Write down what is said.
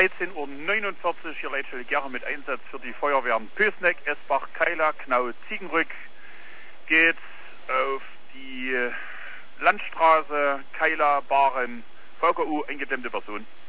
13:49 Uhr, hier Leitstelle Gera mit Einsatz für die Feuerwehren Pösneck, Esbach, Keiler, Knau, Ziegenrück. Geht's auf die Landstraße, Keiler, Baren, VKU, eingedämmte Person.